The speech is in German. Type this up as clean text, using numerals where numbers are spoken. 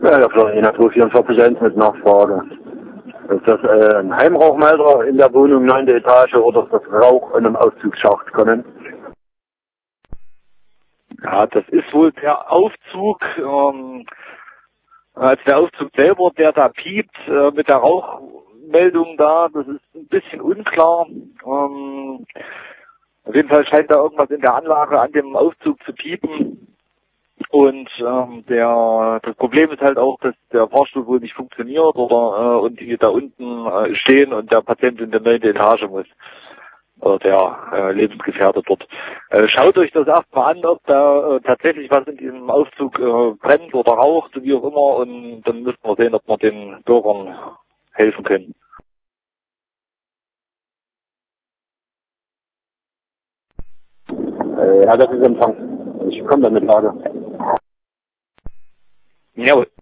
Ja, der Florina 244 mit Nachfrage. Ist das ein Heimrauchmelder in der Wohnung 9. Etage oder ist das Rauch in einem Aufzugsschacht können? Ja, das ist wohl der Aufzug, also der Aufzug selber, der da piept mit der Rauchmeldung da, das ist ein bisschen unklar. Auf jeden Fall scheint da irgendwas in der Anlage an dem Aufzug zu piepen. Und das Problem ist halt auch, dass der Fahrstuhl wohl nicht funktioniert oder und die da unten stehen und der Patient in der 9. Etage muss. Oder der Lebensgefährte dort. Schaut euch das erstmal an, ob da tatsächlich was in diesem Aufzug brennt oder raucht, wie auch immer, und dann müssen wir sehen, ob wir den Bürgern helfen können. Ja, das ist Empfang. Ich komme dann mit Lage. Jawohl.